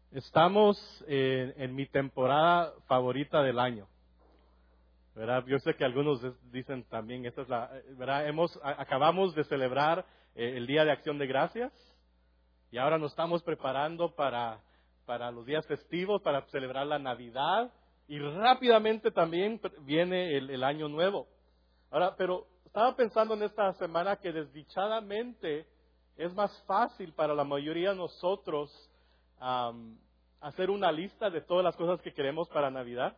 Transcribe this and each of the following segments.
Estamos en mi temporada favorita del año, ¿verdad? Yo sé que algunos dicen también, esta es la, ¿verdad? Acabamos de celebrar el Día de Acción de Gracias y ahora nos estamos preparando para los días festivos, para celebrar la Navidad y rápidamente también viene el Año Nuevo. Ahora, pero estaba pensando en esta semana que desdichadamente es más fácil para la mayoría de nosotros hacer una lista de todas las cosas que queremos para Navidad,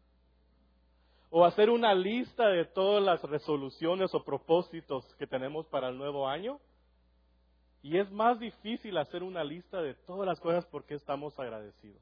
o hacer una lista de todas las resoluciones o propósitos que tenemos para el nuevo año, y es más difícil hacer una lista de todas las cosas porque estamos agradecidos.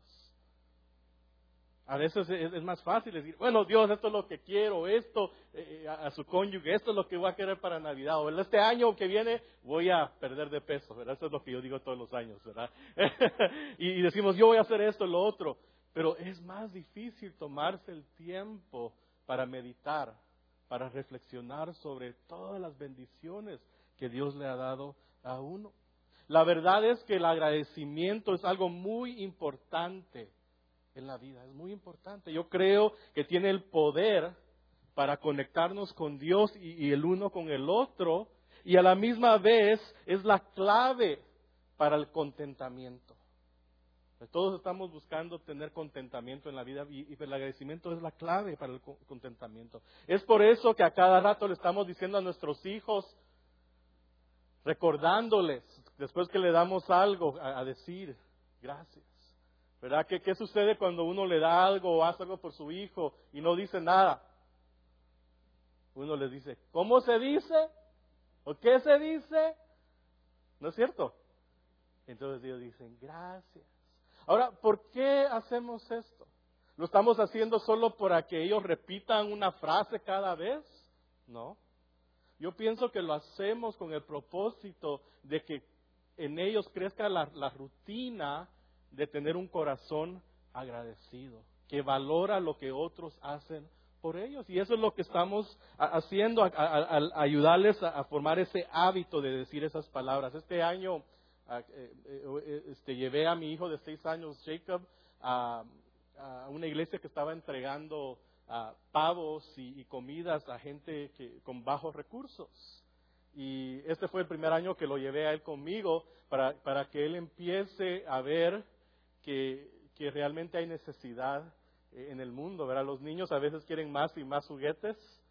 A veces es más fácil decir, bueno, Dios, esto es lo que quiero, esto, a su cónyuge, esto es lo que voy a querer para Navidad, o este año que viene voy a perder de peso, ¿verdad? Eso es lo que yo digo todos los años, ¿verdad? Y decimos, yo voy a hacer esto, lo otro, pero es más difícil tomarse el tiempo para meditar, para reflexionar sobre todas las bendiciones que Dios le ha dado a uno. La verdad es que el agradecimiento es algo muy importante en la vida, es muy importante. Yo creo que tiene el poder para conectarnos con Dios y el uno con el otro, y a la misma vez es la clave para el contentamiento. Todos estamos buscando tener contentamiento en la vida y el agradecimiento es la clave para el contentamiento. Es por eso que a cada rato le estamos diciendo a nuestros hijos, recordándoles, después que le damos algo, a decir gracias. ¿Verdad? ¿Qué sucede cuando uno le da algo o hace algo por su hijo y no dice nada? Uno les dice, ¿cómo se dice? ¿O qué se dice? ¿No es cierto? Entonces ellos dicen, gracias. Ahora, ¿por qué hacemos esto? ¿Lo estamos haciendo solo para que ellos repitan una frase cada vez? No. Yo pienso que lo hacemos con el propósito de que en ellos crezca la rutina de tener un corazón agradecido, que valora lo que otros hacen por ellos. Y eso es lo que estamos haciendo, al ayudarles a formar ese hábito de decir esas palabras. Este año llevé a mi hijo de 6 años, Jacob, a una iglesia que estaba entregando pavos y comidas a gente con bajos recursos. Y este fue el primer año que lo llevé a él conmigo para que él empiece a ver que realmente hay necesidad en el mundo, ¿verdad? Los niños a veces quieren más y más juguetes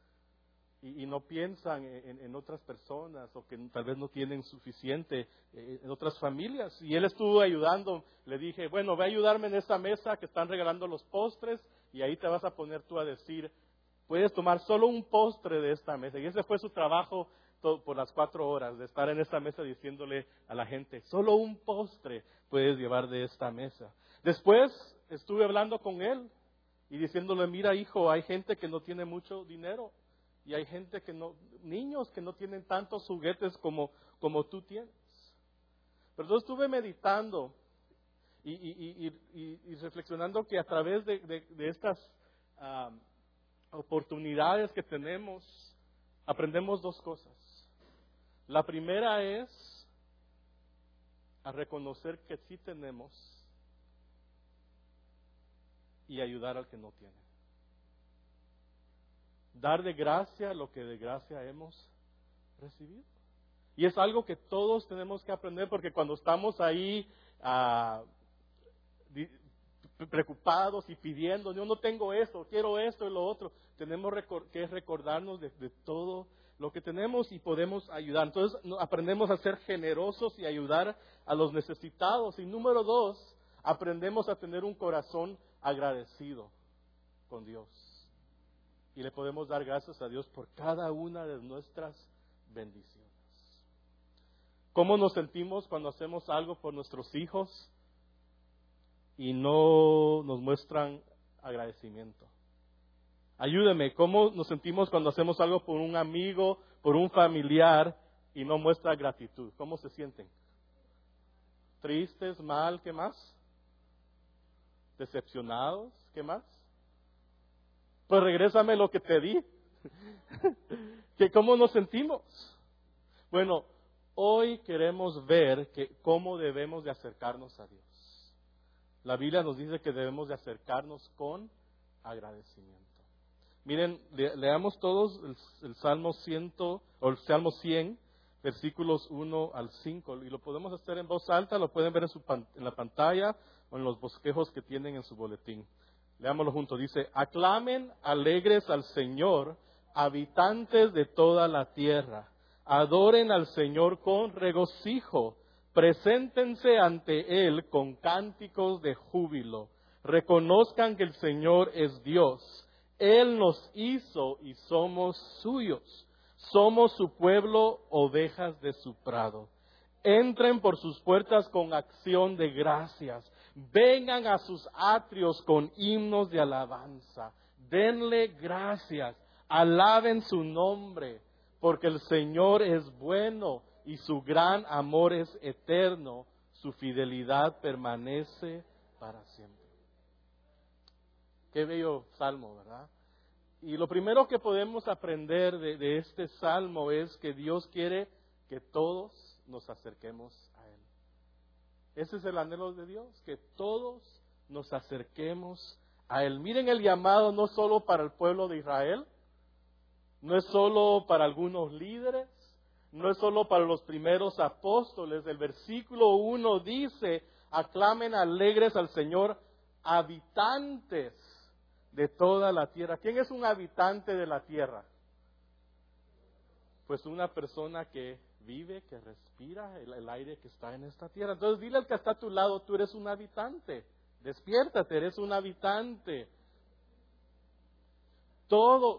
y no piensan en otras personas o que tal vez no tienen suficiente en otras familias. Y él estuvo ayudando, le dije, bueno, ve a ayudarme en esta mesa que están regalando los postres y ahí te vas a poner tú a decir, puedes tomar solo un postre de esta mesa. Y ese fue su trabajo por las 4 horas, de estar en esta mesa diciéndole a la gente, solo un postre puedes llevar de esta mesa. Después estuve hablando con él y diciéndole, mira hijo, hay gente que no tiene mucho dinero y hay gente niños que no tienen tantos juguetes como tú tienes. Pero yo estuve meditando y reflexionando que a través de estas oportunidades que tenemos, aprendemos 2 cosas. La primera es a reconocer que sí tenemos y ayudar al que no tiene. Dar de gracia lo que de gracia hemos recibido. Y es algo que todos tenemos que aprender, porque cuando estamos ahí preocupados y pidiendo, yo no tengo esto, quiero esto y lo otro, tenemos que recordarnos de todo lo que tenemos y podemos ayudar. Entonces aprendemos a ser generosos y ayudar a los necesitados. Y número 2, aprendemos a tener un corazón agradecido con Dios. Y le podemos dar gracias a Dios por cada una de nuestras bendiciones. ¿Cómo nos sentimos cuando hacemos algo por nuestros hijos y no nos muestran agradecimiento? Ayúdeme, ¿cómo nos sentimos cuando hacemos algo por un amigo, por un familiar y no muestra gratitud? ¿Cómo se sienten? ¿Tristes, mal, qué más? ¿Decepcionados, qué más? Pues regrésame lo que te di. ¿Cómo nos sentimos? Bueno, hoy queremos ver cómo debemos de acercarnos a Dios. La Biblia nos dice que debemos de acercarnos con agradecimiento. Miren, leamos todos el Salmo 100 o el Salmo 100, versículos 1 al 5. Y lo podemos hacer en voz alta, lo pueden ver en la pantalla o en los bosquejos que tienen en su boletín. Leámoslo juntos. Dice: aclamen alegres al Señor, habitantes de toda la tierra. Adoren al Señor con regocijo. Preséntense ante Él con cánticos de júbilo. Reconozcan que el Señor es Dios. Él nos hizo y somos suyos. Somos su pueblo, ovejas de su prado. Entren por sus puertas con acción de gracias. Vengan a sus atrios con himnos de alabanza. Denle gracias. Alaben su nombre, porque el Señor es bueno y su gran amor es eterno. Su fidelidad permanece para siempre. Qué bello salmo, ¿verdad? Y lo primero que podemos aprender de este salmo es que Dios quiere que todos nos acerquemos a Él. Ese es el anhelo de Dios, que todos nos acerquemos a Él. Miren el llamado no solo para el pueblo de Israel, no es solo para algunos líderes, no es solo para los primeros apóstoles. El versículo 1 dice: aclamen alegres al Señor, habitantes de toda la tierra. ¿Quién es un habitante de la tierra? Pues una persona que vive, que respira el aire que está en esta tierra. Entonces dile al que está a tu lado: tú eres un habitante. Despiértate, eres un habitante. Todos.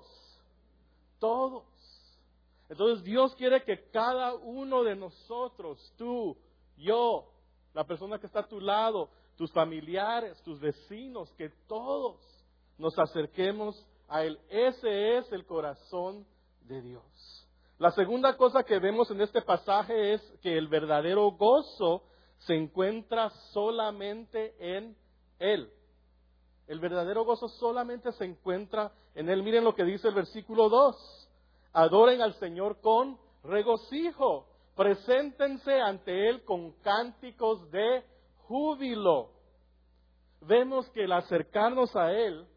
Entonces Dios quiere que cada uno de nosotros, tú, yo, la persona que está a tu lado, tus familiares, tus vecinos, que todos nos acerquemos a Él. Ese es el corazón de Dios. La segunda cosa que vemos en este pasaje es que el verdadero gozo se encuentra solamente en Él. El verdadero gozo solamente se encuentra en Él. Miren lo que dice el versículo 2. Adoren al Señor con regocijo. Preséntense ante Él con cánticos de júbilo. Vemos que al acercarnos a Él,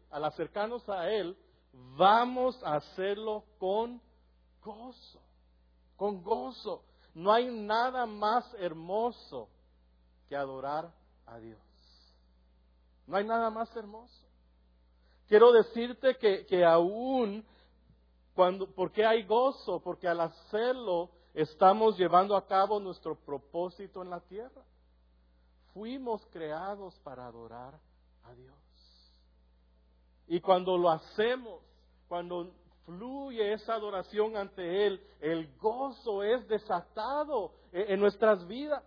vamos a hacerlo con gozo. Con gozo. No hay nada más hermoso que adorar a Dios. No hay nada más hermoso. Quiero decirte que aún ¿por qué hay gozo? Porque al hacerlo estamos llevando a cabo nuestro propósito en la tierra. Fuimos creados para adorar a Dios. Y cuando lo hacemos, cuando fluye esa adoración ante Él, el gozo es desatado en nuestras vidas.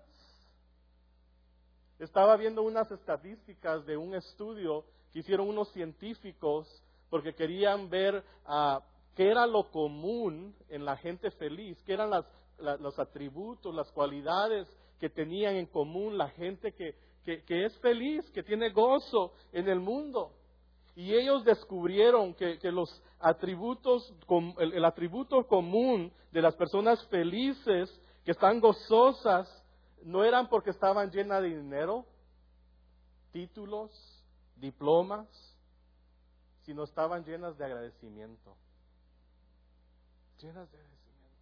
Estaba viendo unas estadísticas de un estudio que hicieron unos científicos porque querían ver qué era lo común en la gente feliz, qué eran los atributos, las cualidades que tenían en común la gente que es feliz, que tiene gozo en el mundo. Y ellos descubrieron que los atributos, el atributo común de las personas felices que están gozosas, no eran porque estaban llenas de dinero, títulos, diplomas, sino estaban llenas de agradecimiento. Llenas de agradecimiento.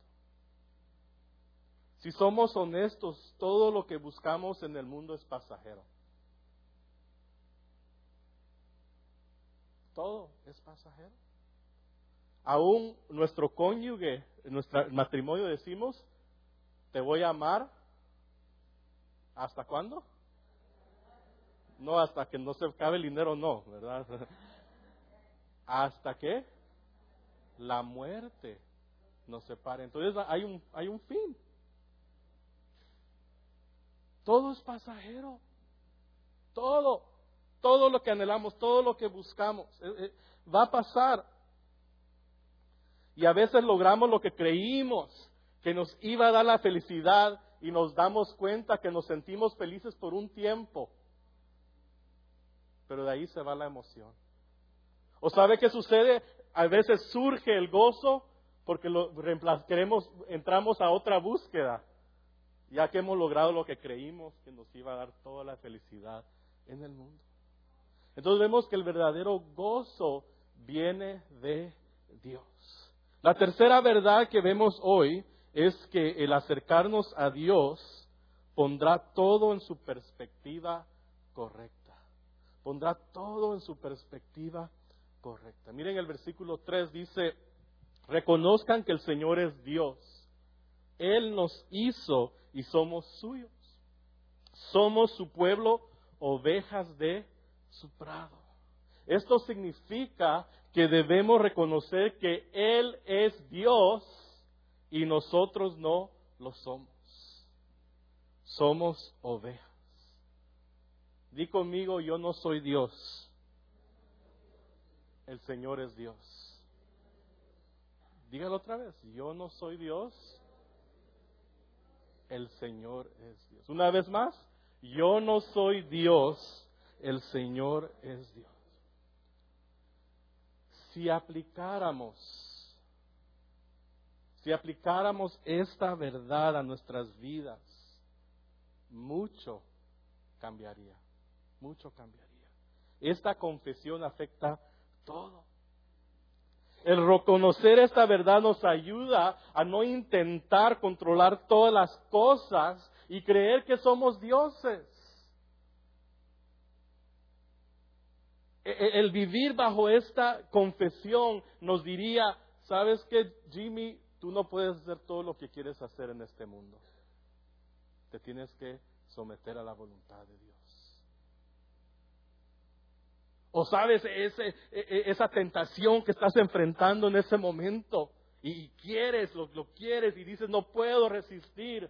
Si somos honestos, todo lo que buscamos en el mundo es pasajero. Todo es pasajero. Aún nuestro cónyuge, en nuestro matrimonio decimos: te voy a amar. ¿Hasta cuándo? No, hasta que no se acabe el dinero, no, ¿verdad? ¿Hasta qué? La muerte nos separe. Entonces hay un fin. Todo es pasajero. Todo lo que anhelamos, todo lo que buscamos, va a pasar. Y a veces logramos lo que creímos que nos iba a dar la felicidad y nos damos cuenta que nos sentimos felices por un tiempo. Pero de ahí se va la emoción. ¿O sabe qué sucede? A veces surge el gozo porque entramos a otra búsqueda, ya que hemos logrado lo que creímos que nos iba a dar toda la felicidad en el mundo. Entonces vemos que el verdadero gozo viene de Dios. La tercera verdad que vemos hoy es que el acercarnos a Dios pondrá todo en su perspectiva correcta. Pondrá todo en su perspectiva correcta. Miren el versículo 3 dice, reconozcan que el Señor es Dios. Él nos hizo y somos suyos. Somos su pueblo, ovejas de su prado. Esto significa que debemos reconocer que Él es Dios y nosotros no lo somos. Somos ovejas. Di conmigo, yo no soy Dios. El Señor es Dios. Dígalo otra vez, yo no soy Dios. El Señor es Dios. Una vez más, yo no soy Dios. El Señor es Dios. Si aplicáramos esta verdad a nuestras vidas, mucho cambiaría. Mucho cambiaría. Esta confesión afecta todo. El reconocer esta verdad nos ayuda a no intentar controlar todas las cosas y creer que somos dioses. El vivir bajo esta confesión nos diría, ¿sabes qué, Jimmy? Tú no puedes hacer todo lo que quieres hacer en este mundo. Te tienes que someter a la voluntad de Dios. O sabes, esa tentación que estás enfrentando en ese momento y quieres, lo quieres y dices, no puedo resistir.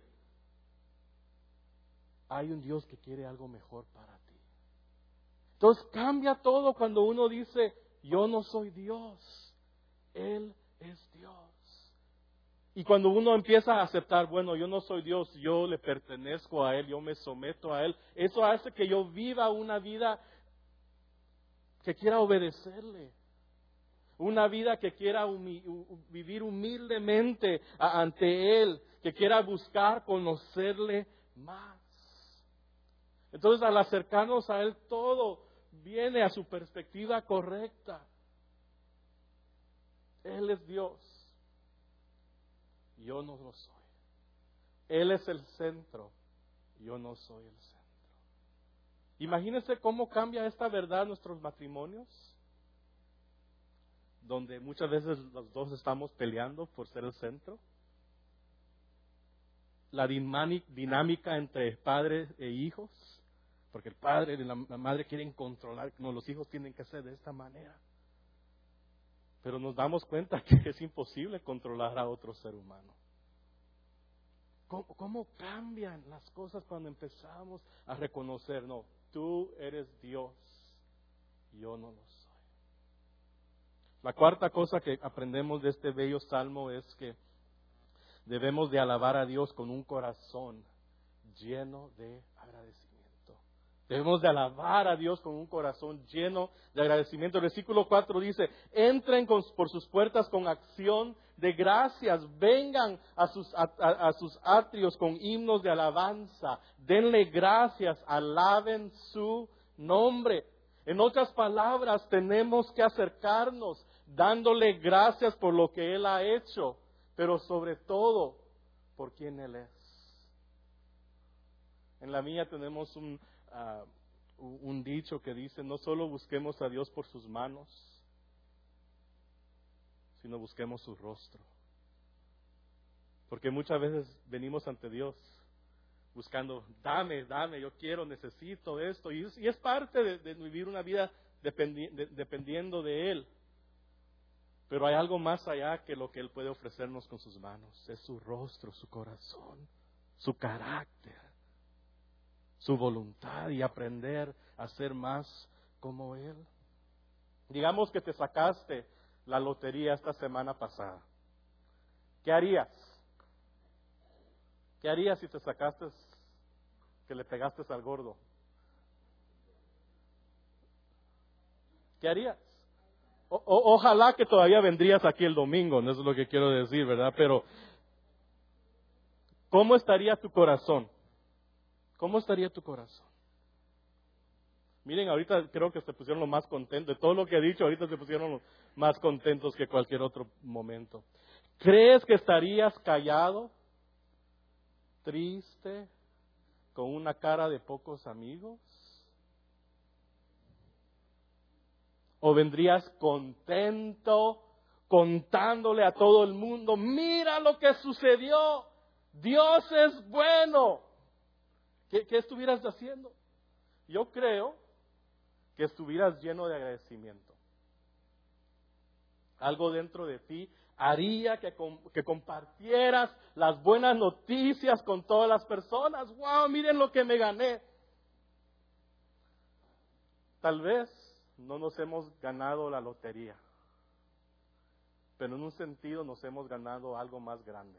Hay un Dios que quiere algo mejor para ti. Entonces cambia todo cuando uno dice, yo no soy Dios, Él es Dios. Y cuando uno empieza a aceptar, bueno, yo no soy Dios, yo le pertenezco a Él, yo me someto a Él, eso hace que yo viva una vida que quiera obedecerle. Una vida que quiera vivir humildemente ante Él, que quiera buscar conocerle más. Entonces, al acercarnos a Él, todo viene a su perspectiva correcta. Él es Dios. Yo no lo soy. Él es el centro. Yo no soy el centro. Imagínense cómo cambia esta verdad en nuestros matrimonios, donde muchas veces los dos estamos peleando por ser el centro. La dinámica entre padres e hijos, porque el padre y la madre quieren controlar, no, los hijos tienen que ser de esta manera. Pero nos damos cuenta que es imposible controlar a otro ser humano. ¿Cómo cambian las cosas cuando empezamos a reconocer, no, tú eres Dios, yo no lo soy? La cuarta cosa que aprendemos de este bello salmo es que debemos de alabar a Dios con un corazón lleno de agradecimiento. Debemos de alabar a Dios con un corazón lleno de agradecimiento. El versículo 4 dice, entren por sus puertas con acción de gracias, vengan a sus atrios con himnos de alabanza, denle gracias, alaben su nombre. En otras palabras, tenemos que acercarnos dándole gracias por lo que Él ha hecho, pero sobre todo por quien Él es. En la mía tenemos un dicho que dice, no solo busquemos a Dios por sus manos, sino busquemos su rostro. Porque muchas veces venimos ante Dios buscando, dame, yo quiero, necesito esto. Y es parte de vivir una vida dependiendo de Él. Pero hay algo más allá que lo que Él puede ofrecernos con sus manos. Es su rostro, su corazón, su carácter, su voluntad y aprender a ser más como Él. Digamos que te sacaste la lotería esta semana pasada. ¿Qué harías? ¿Qué harías si te sacaste, que le pegaste al gordo? ¿Qué harías? Ojalá que todavía vendrías aquí el domingo, no es lo que quiero decir, ¿verdad? Pero, ¿cómo estaría tu corazón? ¿Cómo estaría tu corazón? Miren, ahorita creo que se pusieron lo más contentos. De todo lo que he dicho, ahorita se pusieron los más contentos que cualquier otro momento. ¿Crees que estarías callado, triste, con una cara de pocos amigos? ¿O vendrías contento, contándole a todo el mundo, mira lo que sucedió, Dios es bueno? ¿Qué estuvieras haciendo? Yo creo que estuvieras lleno de agradecimiento. Algo dentro de ti haría que compartieras las buenas noticias con todas las personas. ¡Wow! Miren lo que me gané. Tal vez no nos hemos ganado la lotería, pero en un sentido nos hemos ganado algo más grande.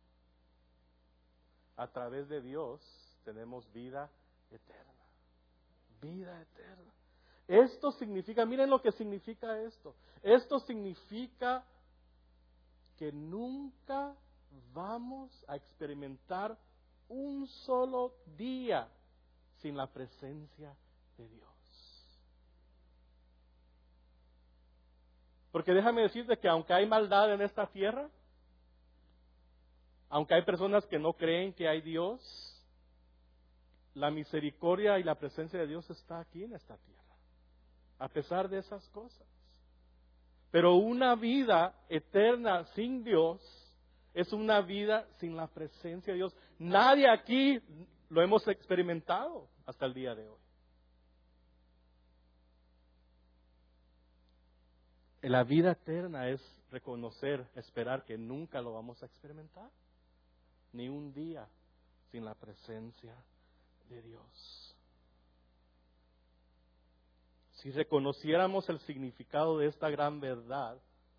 A través de Dios tenemos vida eterna. Vida eterna. Esto significa, miren lo que significa esto. Esto significa que nunca vamos a experimentar un solo día sin la presencia de Dios. Porque déjame decirte que aunque hay maldad en esta tierra, aunque hay personas que no creen que hay Dios, la misericordia y la presencia de Dios está aquí en esta tierra, a pesar de esas cosas. Pero una vida eterna sin Dios es una vida sin la presencia de Dios. Nadie aquí lo hemos experimentado hasta el día de hoy. La vida eterna es reconocer, esperar que nunca lo vamos a experimentar, ni un día sin la presencia de Dios. Si reconociéramos el significado de esta gran verdad,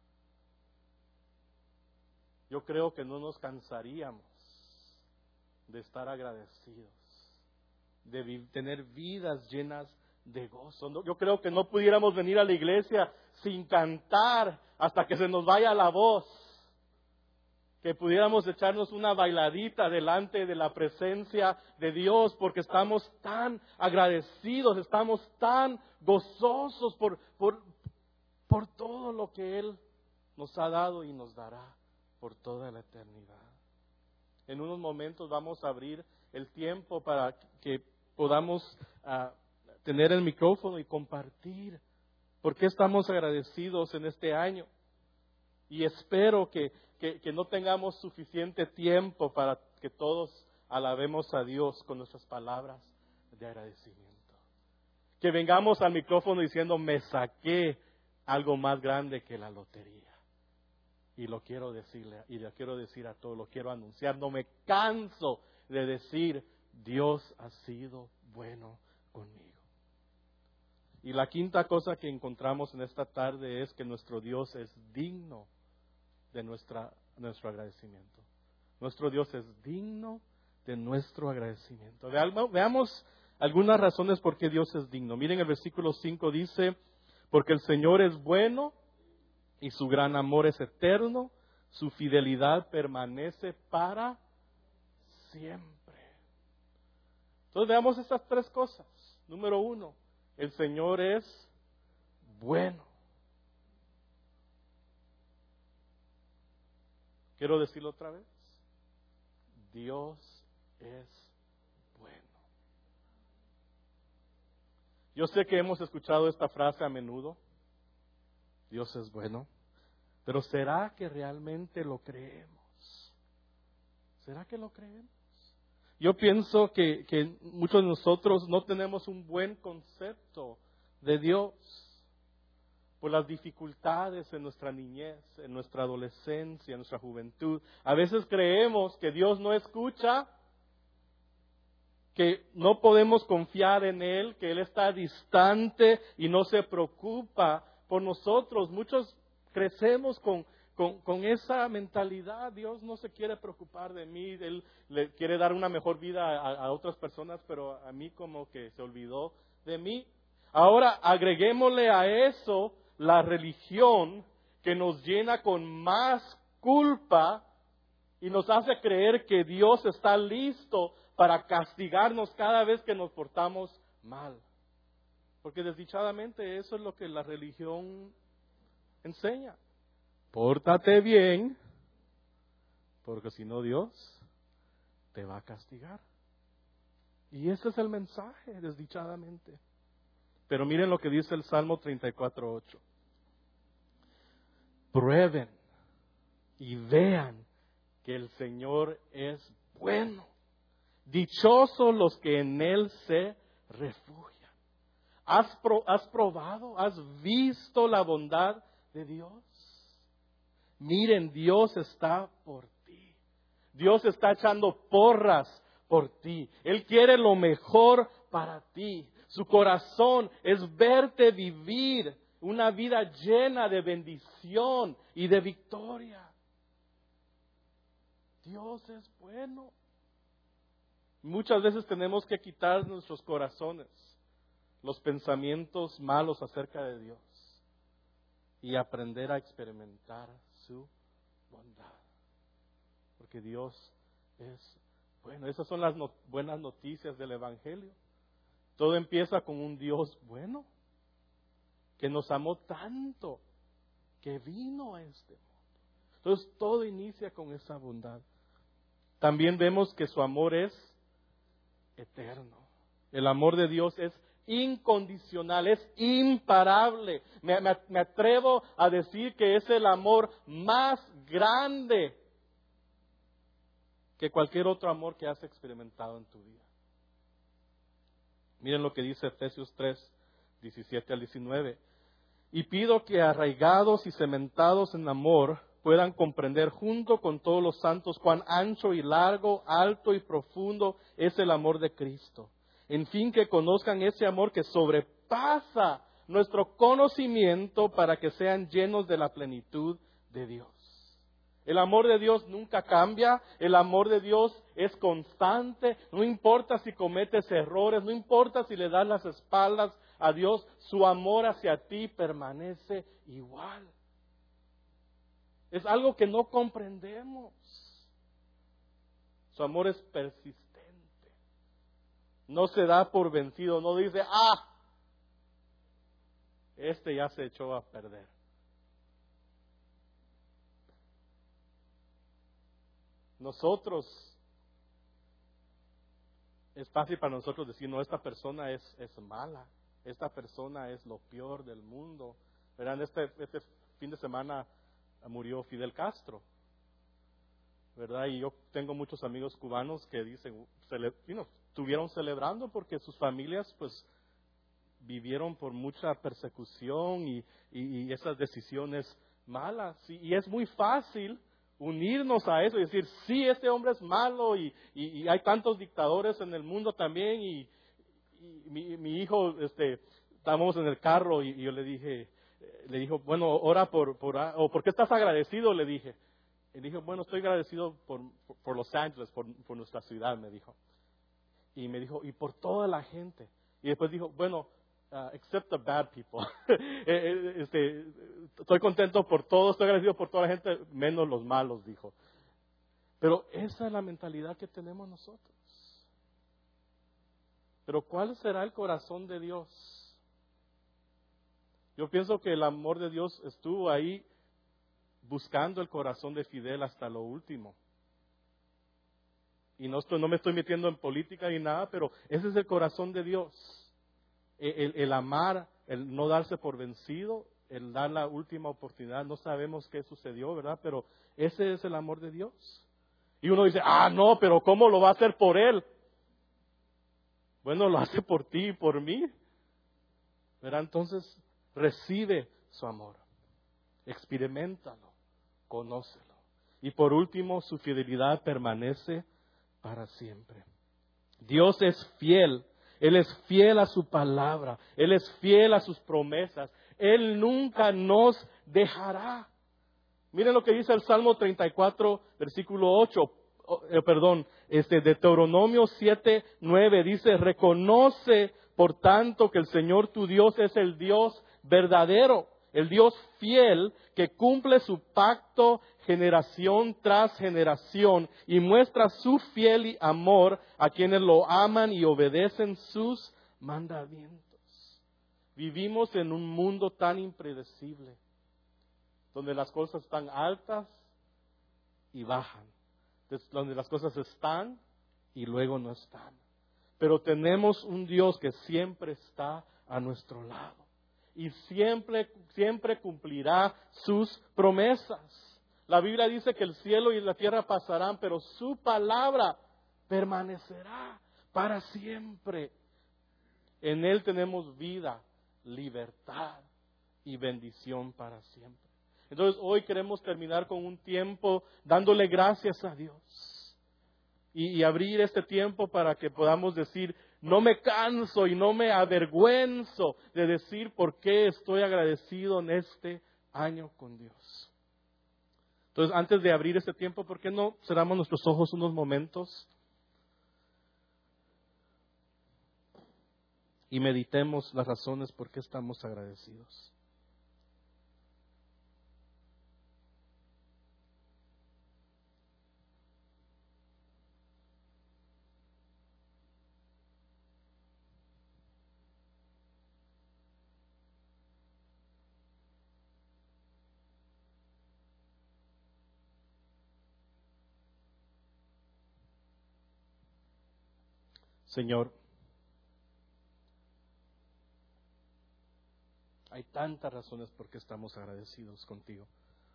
yo creo que no nos cansaríamos de estar agradecidos, de tener vidas llenas de gozo. Yo creo que no pudiéramos venir a la iglesia sin cantar hasta que se nos vaya la voz. Que pudiéramos echarnos una bailadita delante de la presencia de Dios, porque estamos tan agradecidos, estamos tan gozosos por todo lo que Él nos ha dado y nos dará por toda la eternidad. En unos momentos vamos a abrir el tiempo para que podamos tener el micrófono y compartir por qué estamos agradecidos en este año. Y espero que no tengamos suficiente tiempo para que todos alabemos a Dios con nuestras palabras de agradecimiento. Que vengamos al micrófono diciendo, me saqué algo más grande que la lotería. Y lo quiero decirle, y lo quiero decir a todos, lo quiero anunciar. No me canso de decir, Dios ha sido bueno conmigo. Y la quinta cosa que encontramos en esta tarde es que nuestro Dios es digno de nuestro agradecimiento. Nuestro Dios es digno de nuestro agradecimiento. Veamos algunas razones por qué Dios es digno. Miren, el versículo 5 dice, porque el Señor es bueno y su gran amor es eterno, su fidelidad permanece para siempre. Entonces veamos estas tres cosas. Número 1, el Señor es bueno. Quiero decirlo otra vez. Dios es bueno. Yo sé que hemos escuchado esta frase a menudo. Dios es bueno. Pero ¿será que realmente lo creemos? ¿Será que lo creemos? Yo pienso que muchos de nosotros no tenemos un buen concepto de Dios por las dificultades en nuestra niñez, en nuestra adolescencia, en nuestra juventud. A veces creemos que Dios no escucha, que no podemos confiar en Él, que Él está distante y no se preocupa por nosotros. Muchos crecemos con esa mentalidad. Dios no se quiere preocupar de mí, Él le quiere dar una mejor vida a otras personas, pero a mí como que se olvidó de mí. Ahora agreguémosle a eso la religión, que nos llena con más culpa y nos hace creer que Dios está listo para castigarnos cada vez que nos portamos mal. Porque desdichadamente eso es lo que la religión enseña. Pórtate bien, porque si no Dios te va a castigar. Y ese es el mensaje, desdichadamente. Pero miren lo que dice el Salmo 34:8. Prueben y vean que el Señor es bueno. Dichosos los que en Él se refugian. ¿Has probado? ¿Has visto la bondad de Dios? Miren, Dios está por ti. Dios está echando porras por ti. Él quiere lo mejor para ti. Su corazón es verte vivir una vida llena de bendición y de victoria. Dios es bueno. Muchas veces tenemos que quitar nuestros corazones los pensamientos malos acerca de Dios y aprender a experimentar su bondad. Porque Dios es bueno. Esas son las buenas noticias del Evangelio. Todo empieza con un Dios bueno que nos amó tanto que vino a este mundo. Entonces todo inicia con esa bondad. También vemos que su amor es eterno. El amor de Dios es incondicional, es imparable. Me atrevo a decir que es el amor más grande que cualquier otro amor que has experimentado en tu vida. Miren lo que dice Efesios 3:17-19. Y pido que arraigados y cementados en amor puedan comprender junto con todos los santos cuán ancho y largo, alto y profundo es el amor de Cristo. En fin, que conozcan ese amor que sobrepasa nuestro conocimiento para que sean llenos de la plenitud de Dios. El amor de Dios nunca cambia, el amor de Dios es constante, no importa si cometes errores, no importa si le das las espaldas a Dios, su amor hacia ti permanece igual. Es algo que no comprendemos. Su amor es persistente. No se da por vencido, no dice, este ya se echó a perder. Nosotros, es fácil para nosotros decir, no, esta persona es mala, esta persona es lo peor del mundo. Verán, este fin de semana murió Fidel Castro, ¿verdad? Y yo tengo muchos amigos cubanos que dicen, estuvieron celebrando porque sus familias pues vivieron por mucha persecución y esas decisiones malas. Y es muy fácil unirnos a eso y decir, sí, este hombre es malo y hay tantos dictadores en el mundo también. Y mi hijo, estábamos en el carro y yo le dijo, bueno, ora ¿por qué estás agradecido? Le dije. Y dije, bueno, estoy agradecido por Los Ángeles, por nuestra ciudad, me dijo. Y me dijo, y por toda la gente. Y después dijo, bueno, except the bad people. Estoy contento por todo, estoy agradecido por toda la gente, menos los malos, dijo. Pero esa es la mentalidad que tenemos nosotros. Pero ¿cuál será el corazón de Dios? Yo pienso que el amor de Dios estuvo ahí buscando el corazón de Fidel hasta lo último. Y no me estoy metiendo en política ni nada, pero ese es el corazón de Dios. El amar, el no darse por vencido, el dar la última oportunidad. No sabemos qué sucedió, ¿verdad? Pero ese es el amor de Dios. Y uno dice, no, pero ¿cómo lo va a hacer por Él? Bueno, lo hace por ti y por mí, ¿verdad? Entonces, recibe su amor. Experiméntalo, conócelo. Y por último, su fidelidad permanece para siempre. Dios es fiel. Él es fiel a su palabra. Él es fiel a sus promesas. Él nunca nos dejará. Miren lo que dice el Salmo 34, versículo 8. Deuteronomio 7:9 dice, reconoce por tanto que el Señor tu Dios es el Dios verdadero, el Dios fiel que cumple su pacto generación tras generación y muestra su fiel amor a quienes lo aman y obedecen sus mandamientos. Vivimos en un mundo tan impredecible, donde las cosas están altas y bajan, donde las cosas están y luego no están. Pero tenemos un Dios que siempre está a nuestro lado y siempre cumplirá sus promesas. La Biblia dice que el cielo y la tierra pasarán, pero su palabra permanecerá para siempre. En Él tenemos vida, libertad y bendición para siempre. Entonces hoy queremos terminar con un tiempo dándole gracias a Dios. Y abrir este tiempo para que podamos decir, no me canso y no me avergüenzo de decir por qué estoy agradecido en este año con Dios. Entonces, antes de abrir este tiempo, ¿por qué no cerramos nuestros ojos unos momentos y meditemos las razones por qué estamos agradecidos? Señor, hay tantas razones por qué estamos agradecidos contigo.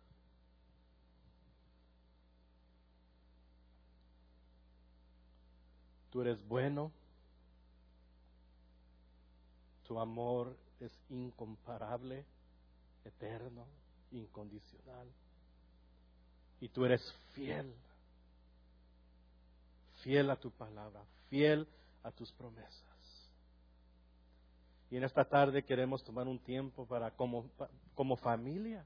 Tú eres bueno, tu amor es incomparable, eterno, incondicional. Y tú eres fiel, fiel a tu palabra, fiel a tus promesas. Y en esta tarde queremos tomar un tiempo para como familia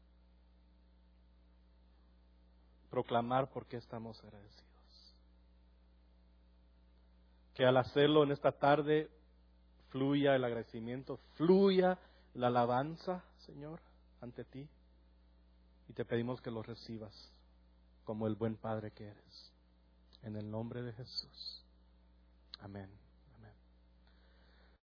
proclamar por qué estamos agradecidos. Que al hacerlo en esta tarde fluya el agradecimiento, fluya la alabanza, Señor, ante ti. Y te pedimos que lo recibas como el buen Padre que eres. En el nombre de Jesús. Amén.